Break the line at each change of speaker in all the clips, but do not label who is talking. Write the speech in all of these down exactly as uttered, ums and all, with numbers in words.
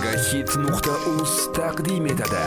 megahit nuqta uz taqdim etadi.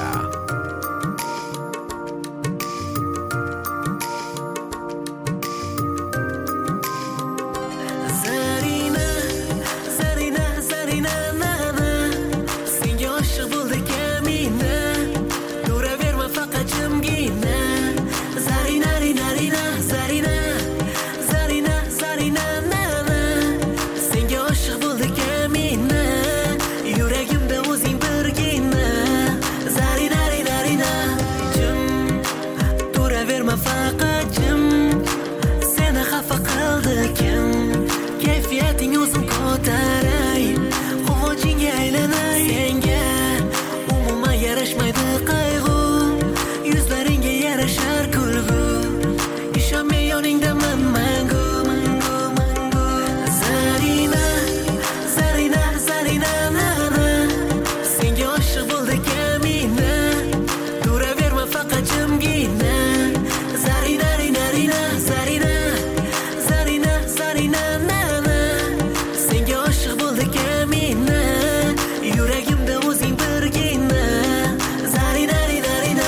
Kayfiyating o'zim ko'taray, quvonchingga aylanay. Senga umuman yarashmaydi qayg'u, yuzlaringga yarashar kulgu. Ishonmay yoningdaman mangu, mangu, mangu. Zarina, Zarina, Zarina, nana. Senga oshiq bo'ldi kamina, turaverma faqat jimgina. Zarina, Rina, Rina, Zarina, Zarina, Zarina, nana. Senga oshiq bo'ldi kamina, yuragimda o'zing birgina. Zarina, Rina, Rina.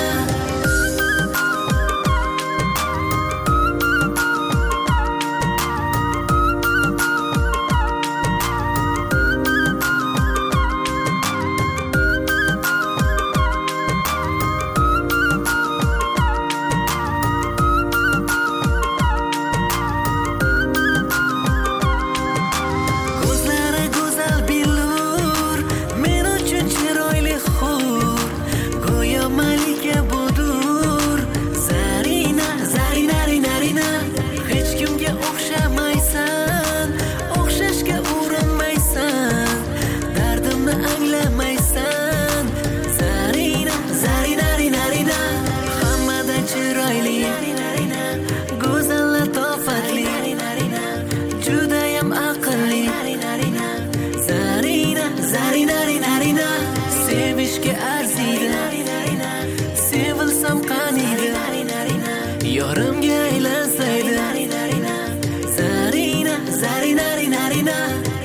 Ko'zlari go'zal billur, men uchun chiroyli hur, go'yo malika budur. Zarina, Zarina, Rina, Rina. Hech kimga o'xshamaysan, o'xshashga urinmaysan, dardimni anglamaysan. Zarina, Zarina, Rina, Rina. Hammadan chiroyli, go'zal latofatli, judayam aqlli. Zarina, Zarina, Rina, Rina. Sevishga arziydi, sevilsam qaniydi, yorimga aylansaydi. Zarina, Zarina, Rina, Rina.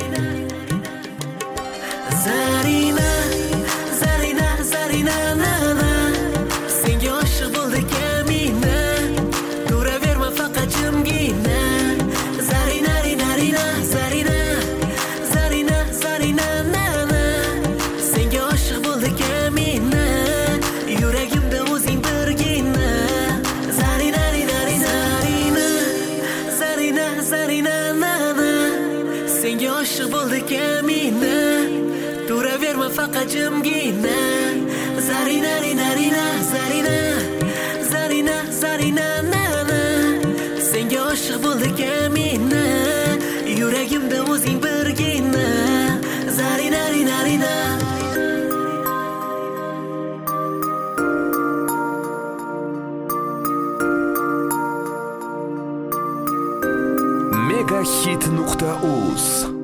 Zarina, Zarina, Zarina, nana. Senga oshiq bo'ldi kamina, turaverma faqat jimgina. Zarina, Rina, Rina, Zarina, Zarina, Zarina, nana. Senga oshiq bo'ldi kamina, yuragimda o'zing birgina. Zarina, Rina, Rina, Zarina, Zarina, Zarina, nana. Senga oshiq bo'ldi kamina, turaverma faqat jimgina. Zarina, Rina, Rina, Zarina, Zarina, Zarina, nana. Senga oshiq bo'ldi kamina, yuragimda o'zing birgina. Zarina, Rina, Rina.
megahit nuqta uz